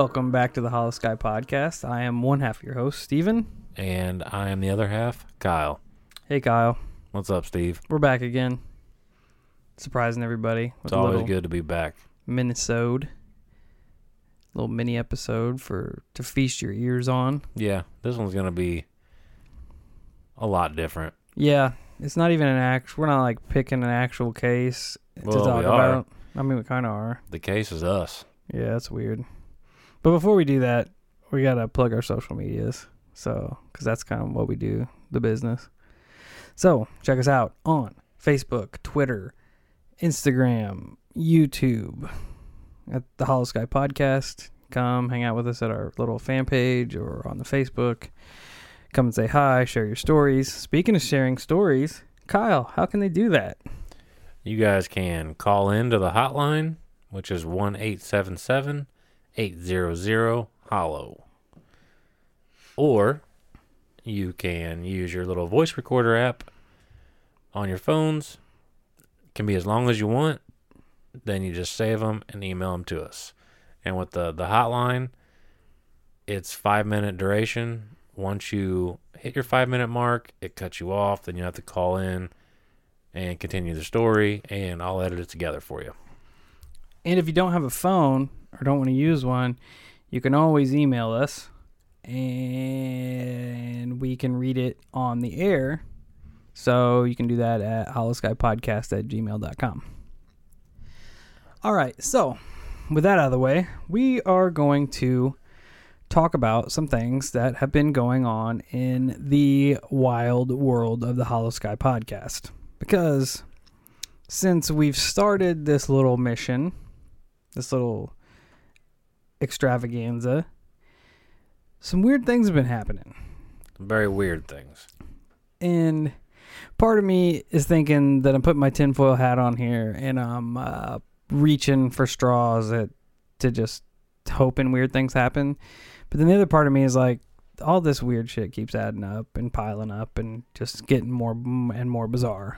Welcome back to the Hollow Sky Podcast. I am one half of your host, Steven. And I am the other half, Kyle. Hey, Kyle. What's up, Steve? We're back again. Surprising everybody. It's always good to be back. Minisode. Little mini episode to feast your ears on. Yeah, this one's going to be a lot different. Yeah, it's not even we're not like picking an actual case to Well, talk we about. are. I mean, we kind of are. The case is us. Yeah, that's weird. But before we do that, we got to plug our social medias. So, because that's kind of what we do, the business. So, check us out on Facebook, Twitter, Instagram, YouTube, at the Hollow Sky Podcast. Come hang out with us at our little fan page or on the Facebook. Come and say hi, share your stories. Speaking of sharing stories, Kyle, how can they do that? You guys can call into the hotline, which is 1-877-800-HOLLOW. Or you can use your little voice recorder app on your phones. It can be as long as you want. Then you just save them and email them to us. And with the hotline, it's 5-minute duration. Once you hit your 5-minute mark, it cuts you off. Then you have to call in and continue the story, and I'll edit it together for you. And if you don't have a phone or don't want to use one, you can always email us, and we can read it on the air. So you can do that at hollowskypodcast@gmail.com. All right, so with that out of the way, we are going to talk about some things that have been going on in the wild world of the Hollow Sky Podcast. Because since we've started this little mission, this little extravaganza, some weird things have been happening. Very weird things. And part of me is thinking that I'm putting my tinfoil hat on here and I'm reaching for straws to just hoping weird things happen. But then the other part of me is like, all this weird shit keeps adding up and piling up and just getting more and more bizarre.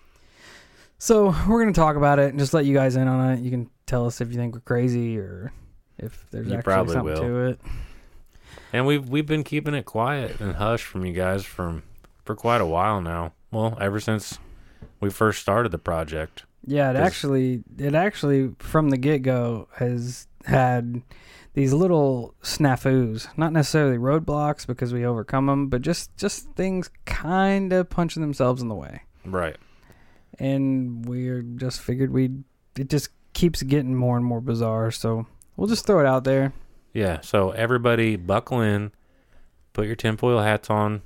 So we're going to talk about it and just let you guys in on it. You can tell us if you think we're crazy or if there's actually something to it. And we've been keeping it quiet and hush from you guys for quite a while now. Well, ever since we first started the project. Yeah, it actually from the get-go has had these little snafus, not necessarily roadblocks because we overcome them, but just things kind of punching themselves in the way. Right. And we just figured it just keeps getting more and more bizarre, so we'll just throw it out there. Yeah, so everybody buckle in, put your tinfoil hats on,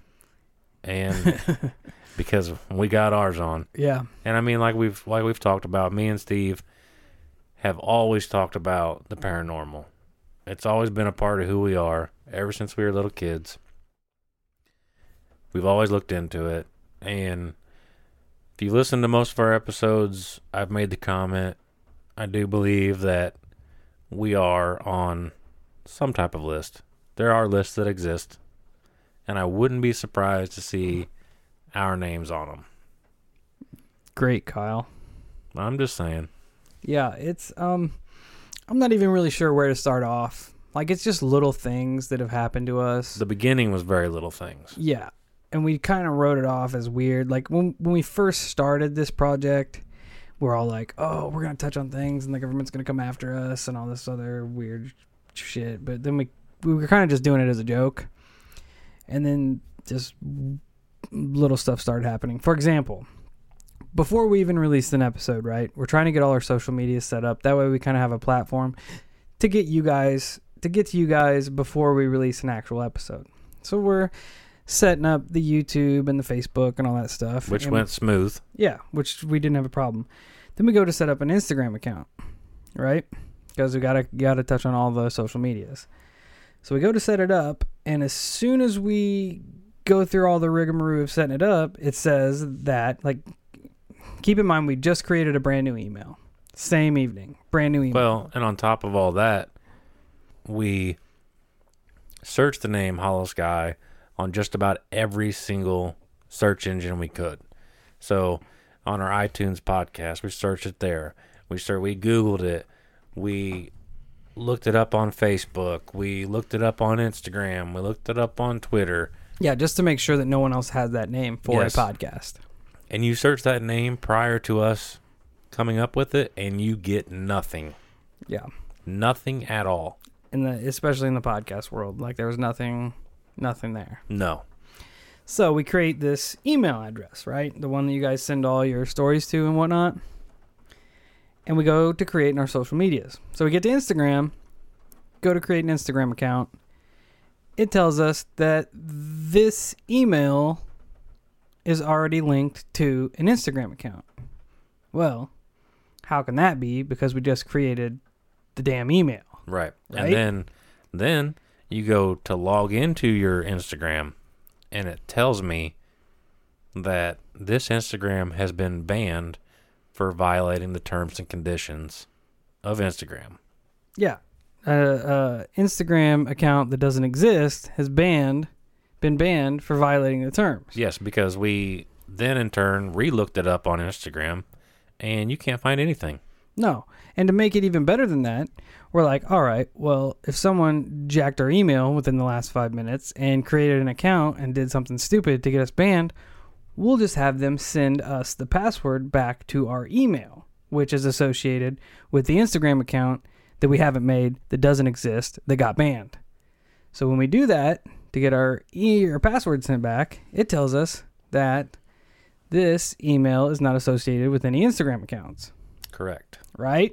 and because we got ours on. Yeah. And I mean, like we've talked about, me and Steve have always talked about the paranormal. It's always been a part of who we are ever since we were little kids. We've always looked into it. And if you listen to most of our episodes, I've made the comment, I do believe that we are on some type of list. There are lists that exist. And I wouldn't be surprised to see our names on them. Great, Kyle. I'm just saying. Yeah, it's I'm not even really sure where to start off. Like, it's just little things that have happened to us. The beginning was very little things. Yeah, and we kind of wrote it off as weird. Like, when we first started this project, we're all like, oh, we're going to touch on things, and the government's going to come after us, and all this other weird shit. But then we were kind of just doing it as a joke. And then just little stuff started happening. For example, before we even released an episode, right, we're trying to get all our social media set up. That way we kind of have a platform to get to you guys before we release an actual episode. So we're setting up the YouTube and the Facebook and all that stuff. Which went smooth. Yeah, which we didn't have a problem. Then we go to set up an Instagram account, right? Because we gotta touch on all the social medias. So we go to set it up, and as soon as we go through all the rigmarole of setting it up, it says that, like, keep in mind we just created a brand new email. Same evening. Brand new email. Well, and on top of all that, we searched the name Hollow Sky on just about every single search engine we could. So on our iTunes podcast, we searched it there. We Googled it. We looked it up on Facebook. We looked it up on Instagram. We looked it up on Twitter. Yeah, just to make sure that no one else has that name for Yes. a podcast. And you search that name prior to us coming up with it, and you get nothing. Yeah. Nothing at all. Especially in the podcast world. Like, there was nothing there. No. So we create this email address, right? The one that you guys send all your stories to and whatnot. And we go to create in our social medias. So we get to Instagram, go to create an Instagram account. It tells us that this email is already linked to an Instagram account. Well, how can that be? Because we just created the damn email. Right. Right? And then you go to log into your Instagram, and it tells me that this Instagram has been banned for violating the terms and conditions of Instagram. Yeah. Instagram account that doesn't exist has been banned for violating the terms. Yes, because we then in turn re-looked it up on Instagram, and you can't find anything. No. And to make it even better than that, we're like, all right, well, if someone jacked our email within the last 5 minutes and created an account and did something stupid to get us banned, we'll just have them send us the password back to our email, which is associated with the Instagram account that we haven't made, that doesn't exist, that got banned. So when we do that to get our password sent back, it tells us that this email is not associated with any Instagram accounts. Correct. Right?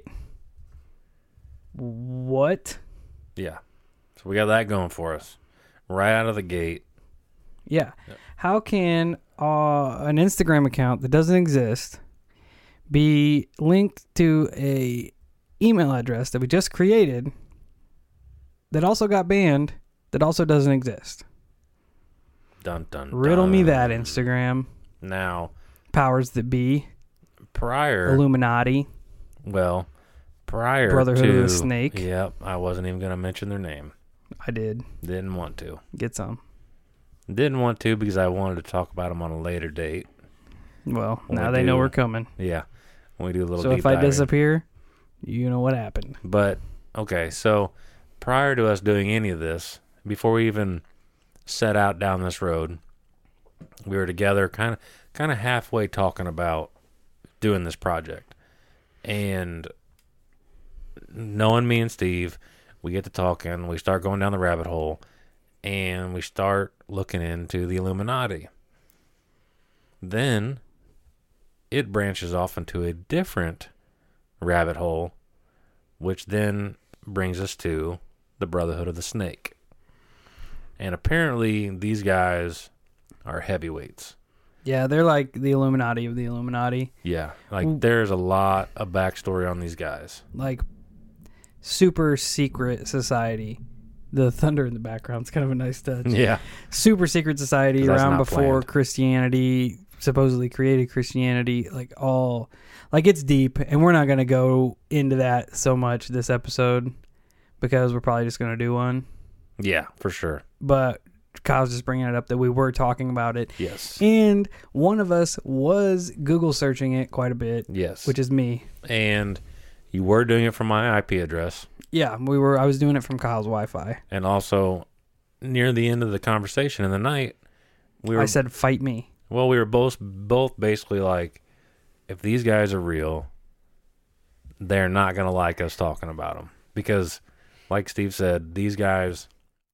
What? Yeah. So we got that going for us right out of the gate. Yeah. Yep. How can an Instagram account that doesn't exist be linked to a email address that we just created that also got banned that also doesn't exist? Dun, dun, dun. Riddle me that, Instagram. Now, Powers that be. prior Illuminati. Prior Brotherhood to of the Snake. Yep, I wasn't even going to mention their name. I did. Didn't want to. Get some. Didn't want to because I wanted to talk about them on a later date. Well, When now we they know do- we're coming. Yeah, when we do a little So deep if I diving. disappear, you know what happened. But okay, so prior to us doing any of this, before we even set out down this road, we were together, kind of halfway talking about doing this project, and knowing me and Steve, we get to talking, we start going down the rabbit hole, and we start looking into the Illuminati. Then it branches off into a different rabbit hole, which then brings us to the Brotherhood of the Snake. And apparently these guys are heavyweights. Yeah, they're like the Illuminati of the Illuminati. Yeah, like Ooh. there's a lot of backstory on these guys. Like super secret society. The thunder in the background's kind of a nice touch. Yeah. Super secret society 'Cause that's around not before planned. Christianity supposedly created Christianity. Like it's deep, and we're not going to go into that so much this episode because we're probably just going to do one. Yeah, for sure. But Kyle's just bringing it up that we were talking about it. Yes. And one of us was Google searching it quite a bit, Yes. which is me. And you were doing it from my IP address. Yeah, I was doing it from Kyle's Wi-Fi. And also, near the end of the conversation in the night, I said, "Fight me." well, we were both basically like, if these guys are real, they're not going to like us talking about them. Because, like Steve said, these guys,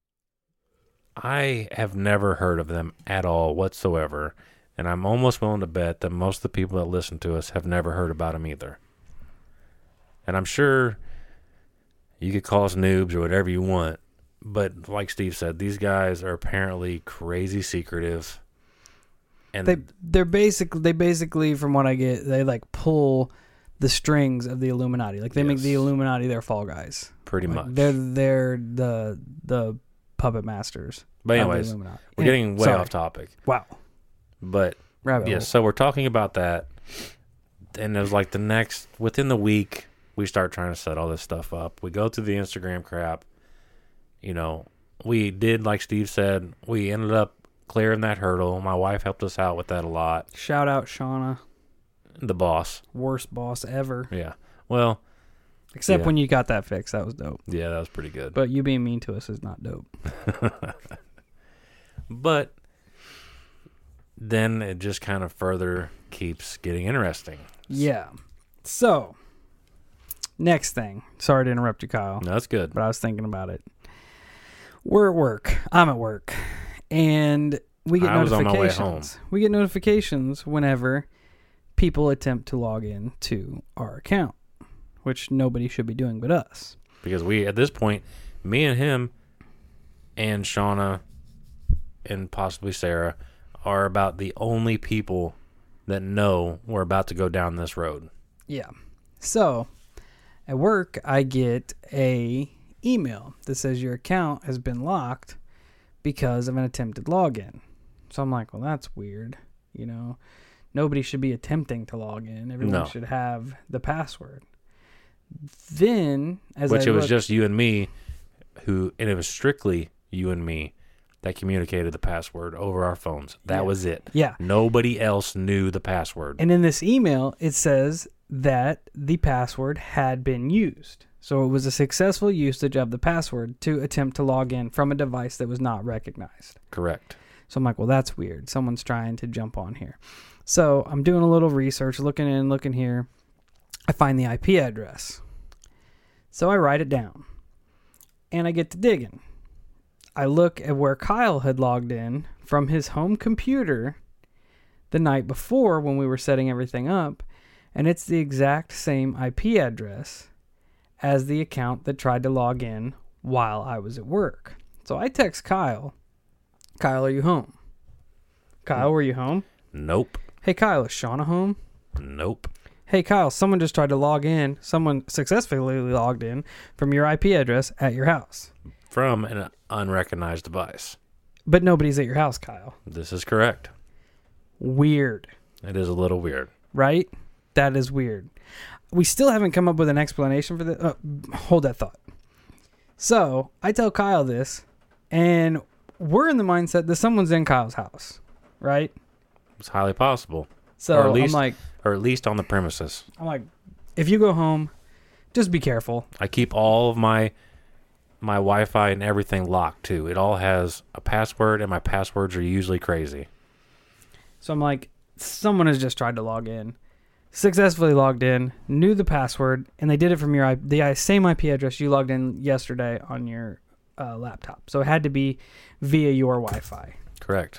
I have never heard of them at all whatsoever. And I'm almost willing to bet that most of the people that listen to us have never heard about them either. And I'm sure you could call us noobs or whatever you want. But like Steve said, these guys are apparently crazy secretive. And They basically, from what I get, they like pull the strings of the Illuminati. Like they make the Yes. Illuminati their fall guys. pretty Like, much. They're the puppet masters. But of the anyways, Illuminati. we're getting way Sorry. off topic. Wow. But Rabbit yes, so we're talking about that. And it was like within the week, we start trying to set all this stuff up. We go through the Instagram crap. You know, we did, like Steve said, we ended up clearing that hurdle. My wife helped us out with that a lot. Shout out Shauna, The boss. worst boss ever. Yeah. Well, Except Yeah. when you got that fixed. That was dope. Yeah, that was pretty good. But you being mean to us is not dope. But then it just kind of further keeps getting interesting. Yeah. So, next thing. Sorry to interrupt you, Kyle. No, that's good. But I was thinking about it. We're at work. I'm at work. And we get I was on notifications. my way home. We get notifications whenever people attempt to log in to our account, which nobody should be doing but us. Because we, at this point, me and him and Shauna and possibly Sarah are about the only people that know we're about to go down this road. Yeah. So, at work, I get a email that says your account has been locked because of an attempted login. So I'm like, well, that's weird. You know, nobody should be attempting to log in. Everyone should have the password. Then, as Which it was just you and me and it was strictly you and me that communicated the password over our phones. That was it. Yeah. Nobody else knew the password. And in this email, it says that the password had been used. So it was a successful usage of the password to attempt to log in from a device that was not recognized. Correct. So I'm like, well, that's weird. Someone's trying to jump on here. So I'm doing a little research, looking here. I find the IP address. So I write it down. And I get to digging. I look at where Kyle had logged in from his home computer the night before when we were setting everything up. And it's the exact same IP address as the account that tried to log in while I was at work. So I text Kyle. Kyle, are you home? Kyle, were you home? Nope. Hey, Kyle, is Shauna home? Nope. Hey, Kyle, someone just tried to log in. Someone successfully logged in from your IP address at your house. From an unrecognized device. But nobody's at your house, Kyle. This is correct. Weird, It is a little weird. right? That is weird. We still haven't come up with an explanation for this. Hold that thought. So I tell Kyle this, and we're in the mindset that someone's in Kyle's house, right? It's highly possible. So Or at least- I'm Or at least on the premises. like, if you go home, just be careful. I keep all of my Wi-Fi and everything locked too. It all has a password, and my passwords are usually crazy. So I'm like, someone has just tried to log in, successfully logged in, knew the password, and they did it from the same IP address you logged in yesterday on your laptop. So it had to be via your Wi-Fi. Correct.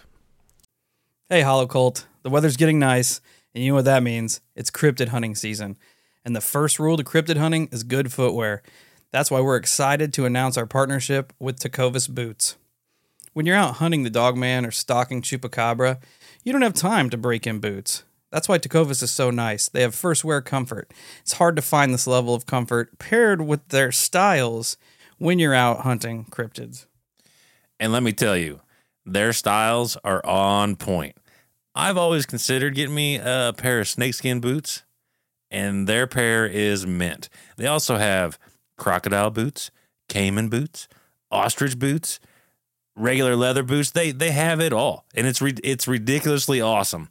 Hey, Hollow Cult. The weather's getting nice, and you know what that means. It's cryptid hunting season. And the first rule to cryptid hunting is good footwear. That's why we're excited to announce our partnership with Tecovas Boots. When you're out hunting the Dogman or stalking Chupacabra, you don't have time to break in boots. That's why Tecovas is so nice. They have first wear comfort. It's hard to find this level of comfort paired with their styles when you're out hunting cryptids. And let me tell you, their styles are on point. I've always considered getting me a pair of snakeskin boots, and their pair is mint. They also have crocodile boots, caiman boots, ostrich boots, regular leather boots. They have it all, and it's ridiculously awesome.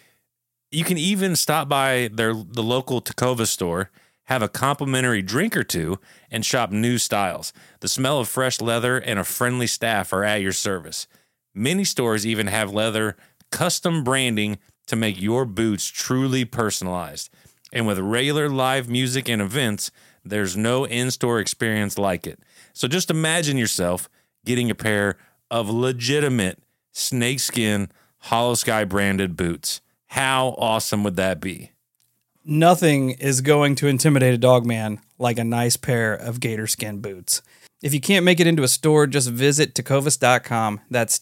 You can even stop by the local Tecovas store, have a complimentary drink or two, and shop new styles. The smell of fresh leather and a friendly staff are at your service. Many stores even have leather custom branding to make your boots truly personalized. And with regular live music and events, there's no in-store experience like it. So just imagine yourself getting a pair of legitimate snakeskin Hollow Sky branded boots. How awesome would that be? Nothing is going to intimidate a dogman like a nice pair of gator skin boots. If you can't make it into a store, just visit tecovas.com. That's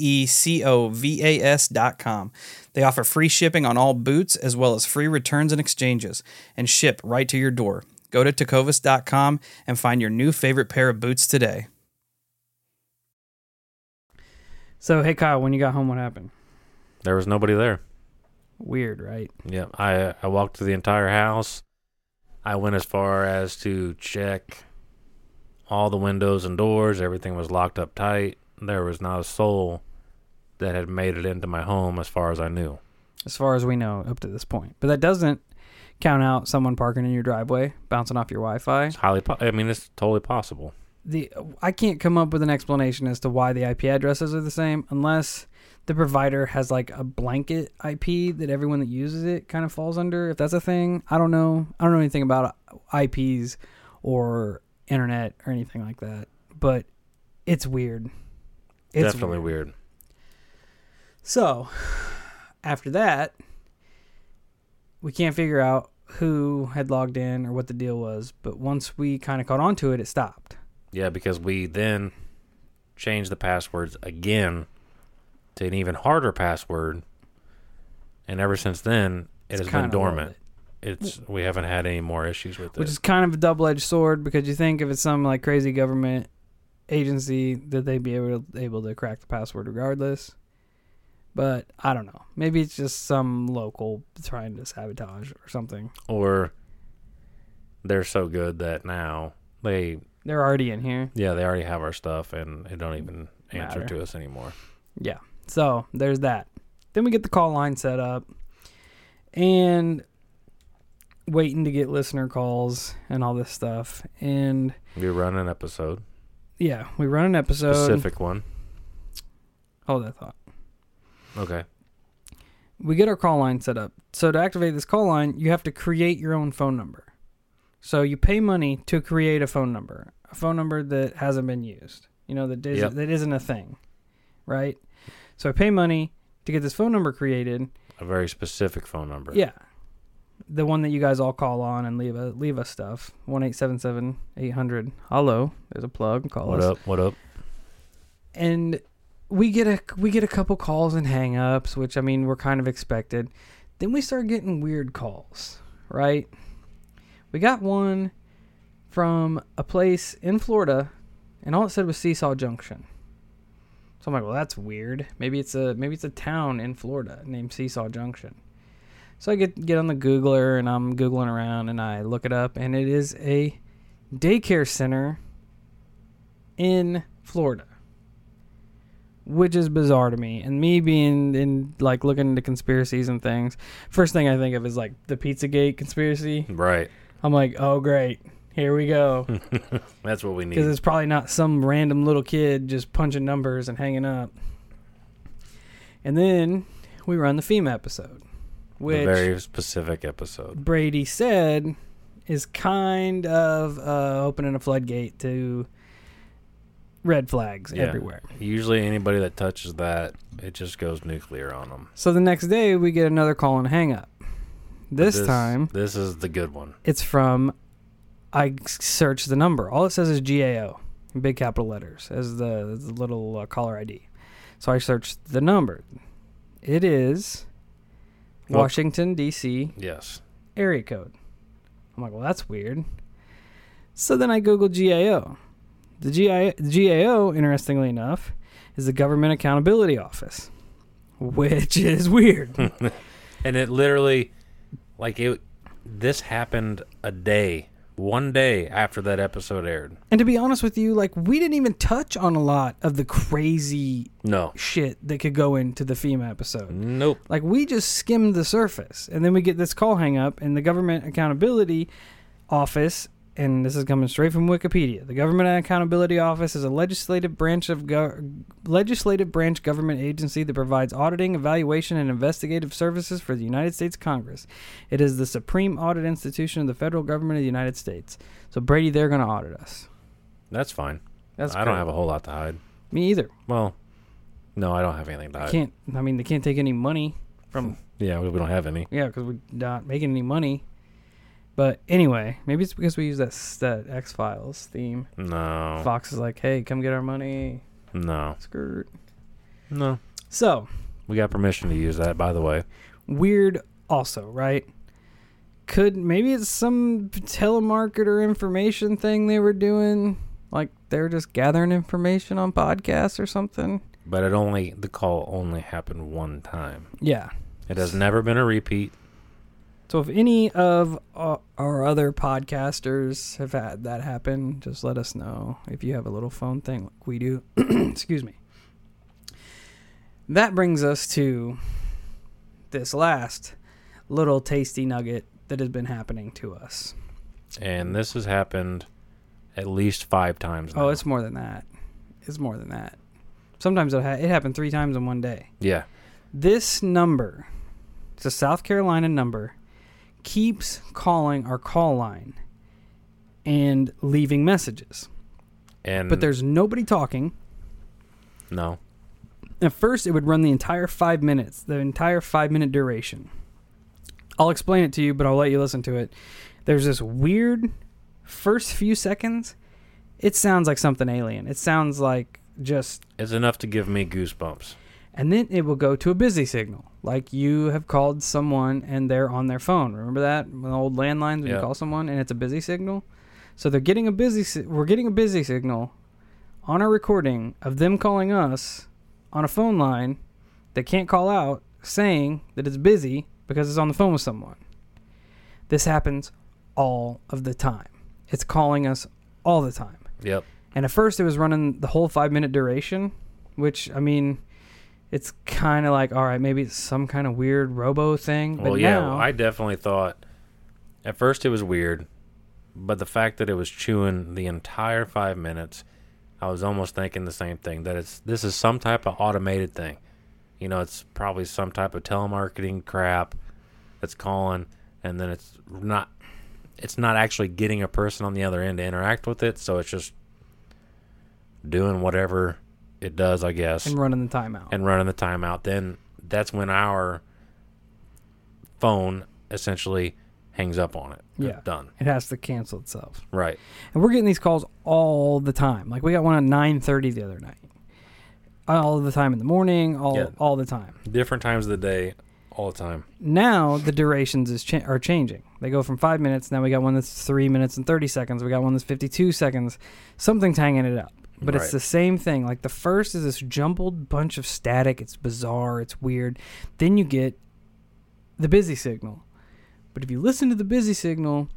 TECOVAS.com. They offer free shipping on all boots as well as free returns and exchanges and ship right to your door. Go to tecovas.com and find your new favorite pair of boots today. So, hey, Kyle, when you got home, what happened? There was nobody there. Weird, right? Yeah, I walked through the entire house. I went as far as to check all the windows and doors. Everything was locked up tight. There was not a soul that had made it into my home as far as I knew. as far as we know up to this point. But that doesn't count out someone parking in your driveway, bouncing off your Wi-Fi. It's it's totally possible. I can't come up with an explanation as to why the IP addresses are the same unless the provider has like a blanket IP that everyone that uses it kind of falls under. If that's a thing, I don't know. I don't know anything about IPs or internet or anything like that, but it's weird. It's definitely weird. So, after that, we can't figure out who had logged in or what the deal was, but once we kind of caught on to it, it stopped. Yeah, because we then changed the passwords again to an even harder password, and ever since then, it has been dormant. We haven't had any more issues with it. Which is kind of a double-edged sword, because you think if it's some like crazy government agency that they'd be able to crack the password regardless. But I don't know. Maybe it's just some local trying to sabotage or something. Or they're so good that now they're already in here. Yeah, they already have our stuff and they don't even answer Matter. to us anymore. Yeah. So there's that. Then we get the call line set up and waiting to get listener calls and all this stuff. And we run an episode. Yeah, we run an episode. Specific one. Hold that thought. Okay. We get our call line set up. So to activate this call line, you have to create your own phone number. So you pay money to create a phone number that hasn't been used. You know, that isn't a thing, right? So I pay money to get this phone number created. A very specific phone number. Yeah. The one that you guys all call on and leave us stuff. 1-877-800. Hello. There's a plug. Call us. What up? And we get a couple calls and hang-ups, which, I mean, were kind of expected. Then we start getting weird calls, right? We got one from a place in Florida, and all it said was Seesaw Junction. So I'm like, well, that's weird. Maybe it's a town in Florida named Seesaw Junction. So I get on the Googler, and I'm Googling around, and I look it up, and it is a daycare center in Florida, which is bizarre to me. And me being in, like, looking into conspiracies and things, first thing I think of is, like, the Pizzagate conspiracy. Right. I'm like, oh, great. Here we go. That's what we need. Because it's probably not some random little kid just punching numbers and hanging up. And then we run the FEMA episode, which, a very specific episode, Brady said is kind of opening a floodgate to red flags everywhere. Usually anybody that touches that, it just goes nuclear on them. So the next day we get another call and hang up. This time, this is the good one. It's from, I searched the number. All it says is GAO in big capital letters as the little caller ID. So I searched the number. It is Washington, D.C. Yes. Area code. I'm like, well, that's weird. So then I Googled GAO. The GAO, interestingly enough, is the Government Accountability Office, which is weird. And it literally, this happened one day after that episode aired. And to be honest with you, like, we didn't even touch on a lot of the crazy shit that could go into the FEMA episode. Nope. Like, we just skimmed the surface. And then we get this call hang up, and the Government Accountability Office, and this is coming straight from Wikipedia. The Government Accountability Office is a legislative branch government agency that provides auditing, evaluation, and investigative services for the United States Congress. It is the supreme audit institution of the federal government of the United States. So, Brady, they're going to audit us. That's fine. I Great. don't have a whole lot to hide. Me either. Well, no, I don't have anything to hide. They can't take any money from... Yeah, we don't have any. Yeah, because we're not making any money. But anyway, maybe it's because we use that X-Files theme. No. Fox is like, hey, come get our money. No. Skirt. No. So. We got permission to use that, by the way. Weird also, right? Maybe it's some telemarketer information thing they were doing. Like, they're just gathering information on podcasts or something. But the call only happened one time. Yeah. It has never been a repeat. So if any of our other podcasters have had that happen, just let us know if you have a little phone thing like we do. Excuse me. That brings us to this last little tasty nugget that has been happening to us. And this has happened at least 5 times now. Oh, it's more than that. It's more than that. Sometimes it happened 3 times in one day. Yeah. This number, it's a South Carolina number, keeps calling our call line and leaving messages. But there's nobody talking. No. At first, it would run the entire 5 minutes, the entire 5-minute duration. I'll explain it to you, but I'll let you listen to it. There's this weird first few seconds. It sounds like something alien. It sounds like just... It's enough to give me goosebumps. And then it will go to a busy signal. Like you have called someone and they're on their phone. Remember that? The old landlines when you call someone and it's a busy signal? So we're getting a busy signal on our recording of them calling us on a phone line that can't call out saying that it's busy because it's on the phone with someone. This happens all of the time. It's calling us all the time. Yep. And at first it was running the whole 5-minute duration, which, I mean, it's kind of like, all right, maybe it's some kind of weird robo thing. But now, I definitely thought at first it was weird, but the fact that it was chewing the entire 5 minutes, I was almost thinking the same thing, that this is some type of automated thing. You know, it's probably some type of telemarketing crap that's calling, and then it's not actually getting a person on the other end to interact with it, so it's just doing whatever it does, I guess. And running the timeout. Then that's when our phone essentially hangs up on it. Yeah. Done. It has to cancel itself. Right. And we're getting these calls all the time. Like we got one at 9:30 the other night. All the time in the morning, all the time. Different times of the day, all the time. Now the durations are changing. They go from 5 minutes. Now we got one that's 3 minutes and 30 seconds. We got one that's 52 seconds. Something's hanging it up. But It's the same thing. Like the first is this jumbled bunch of static. It's bizarre. It's weird. Then you get the busy signal. But if you listen to the busy signal,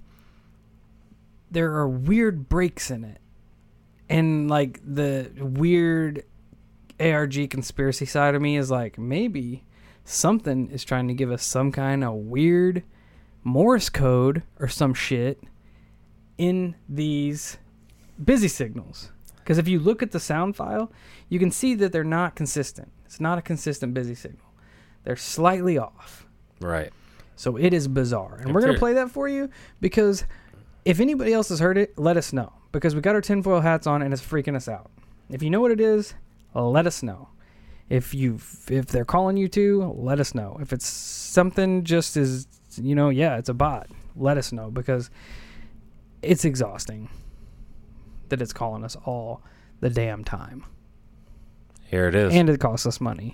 there are weird breaks in it. And like the weird ARG conspiracy side of me is like, maybe something is trying to give us some kind of weird Morse code or some shit in these busy signals. Because if you look at the sound file, you can see that they're not consistent. It's not a consistent busy signal. They're slightly off. Right. So it is bizarre. And we're going to play that for you because if anybody else has heard it, let us know. Because we got our tinfoil hats on and it's freaking us out. If you know what it is, let us know. If they're calling you to, let us know. If it's something just as, it's a bot, let us know because it's exhausting that it's calling us all the damn time. Here it is. And it costs us money.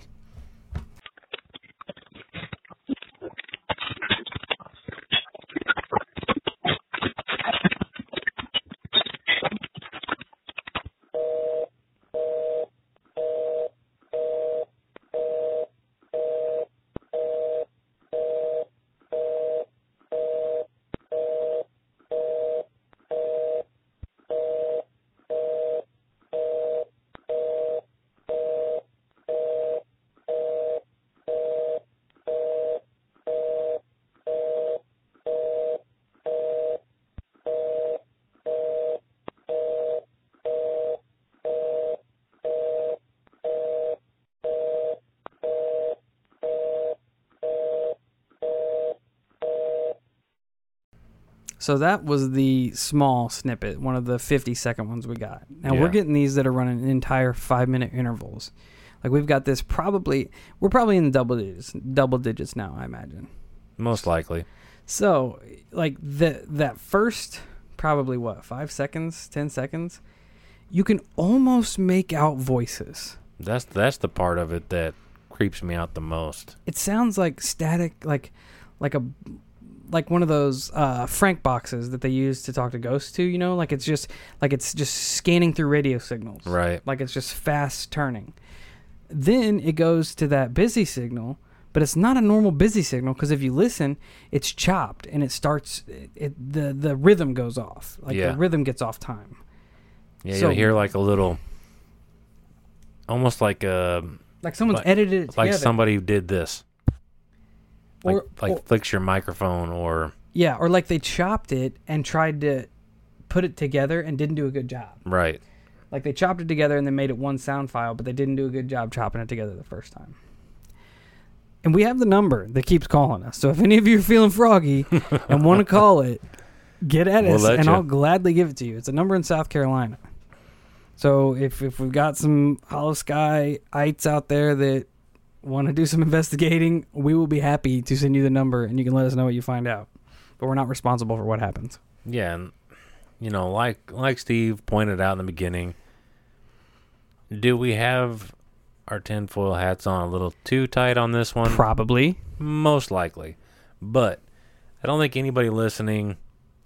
So that was the small snippet, one of the 50-second ones we got. Now we're getting these that are running entire 5-minute intervals. Like we've got this we're probably in the double digits now, I imagine. Most likely. So like that first probably 5 seconds, 10 seconds, you can almost make out voices. That's the part of it that creeps me out the most. It sounds like static, like one of those Frank boxes that they use to talk to ghosts to, like it's just scanning through radio signals. Right. Like it's just fast turning. Then it goes to that busy signal, but it's not a normal busy signal because if you listen, it's chopped and it starts the rhythm goes off. Like the rhythm gets off time. Yeah, so, you'll hear like a little almost like someone's edited it together. Like somebody did this. fix your microphone or yeah, or like they chopped it and tried to put it together and didn't do a good job. right. Like they chopped it together and then made it one sound file, but they didn't do a good job chopping it together the first time. And we have the number that keeps calling us. So if any of you are feeling froggy and want to call it, get at us and I'll gladly give it to you. It's a number in South Carolina. So if we've got some Hollow Sky-ites out there that want to do some investigating, we will be happy to send you the number and you can let us know what you find out. But we're not responsible for what happens. Yeah, and like Steve pointed out in the beginning, do we have our tinfoil hats on a little too tight on this one? Probably. Most likely. But I don't think anybody listening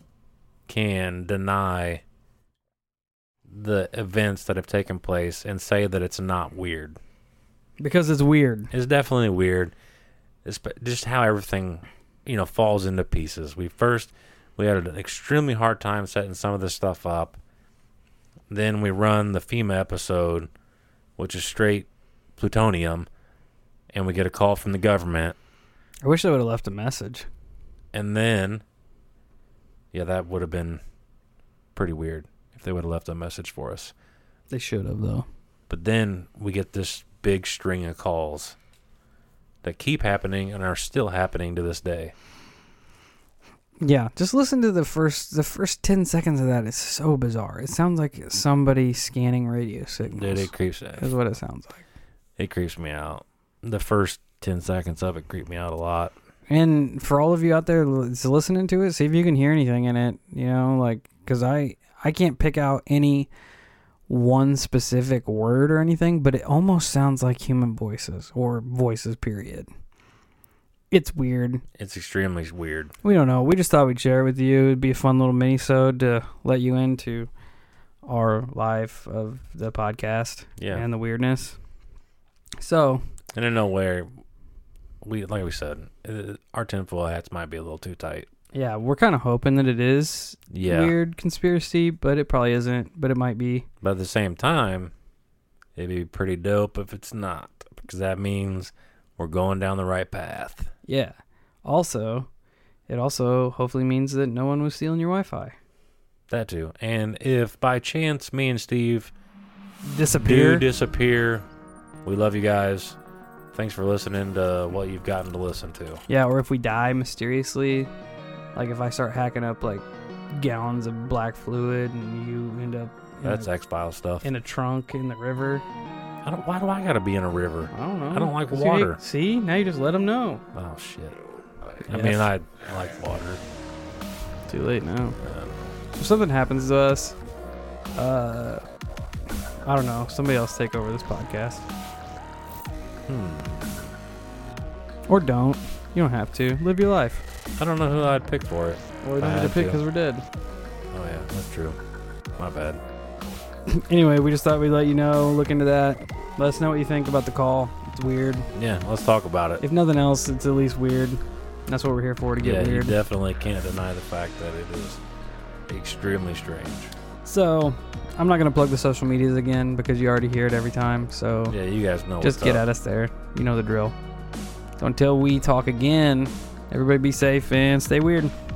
can deny the events that have taken place and say that it's not weird. Because it's weird. It's definitely weird. It's just how everything, falls into pieces. We had an extremely hard time setting some of this stuff up. Then we run the FEMA episode, which is straight plutonium, and we get a call from the government. I wish they would have left a message. And then, yeah, that would have been pretty weird if they would have left a message for us. They should have, though. But then we get this big string of calls that keep happening and are still happening to this day. Yeah, just listen to the first 10 seconds of that. It's so bizarre. It sounds like somebody scanning radio signals. Dude, it creeps. That's what it sounds like. It creeps me out. The first 10 seconds of it creeped me out a lot. And for all of you out there listening to it, see if you can hear anything in it. Because I can't pick out any one specific word or anything, but it almost sounds like human voices or voices, period. It's weird. It's extremely weird. We don't know. We just thought we'd share it with you. It'd be a fun little mini-sode to let you into our life of the podcast and the weirdness. So, and in no way, like we said, our tinfoil hats might be a little too tight. Yeah, we're kind of hoping that it is weird conspiracy, but it probably isn't, but it might be. But at the same time, it'd be pretty dope if it's not, because that means we're going down the right path. Yeah. It also hopefully means that no one was stealing your Wi-Fi. That too. And if by chance me and Steve disappear, we love you guys. Thanks for listening to what you've gotten to listen to. Yeah, or if we die mysteriously, like if I start hacking up like gallons of black fluid and you end up that's X-Files stuff. In a trunk in the river. Why do I gotta be in a river? I don't know. I don't like water. See? Now you just let them know. Oh, shit. I mean, I like water. Too late now. If something happens to us, I don't know. Somebody else take over this podcast. Or don't. You don't have to. Live your life. I don't know who I'd pick for it. Well, we don't have to pick because we're dead. Oh, yeah. That's true. My bad. Anyway, we just thought we'd let you know. Look into that. Let us know what you think about the call. It's weird. Yeah, let's talk about it. If nothing else, it's at least weird. That's what we're here for, to get weird. You definitely can't deny the fact that it is extremely strange. So, I'm not going to plug the social medias again because you already hear it every time. So, yeah, you guys know just get at us there. You know the drill. So, until we talk again, everybody be safe and stay weird.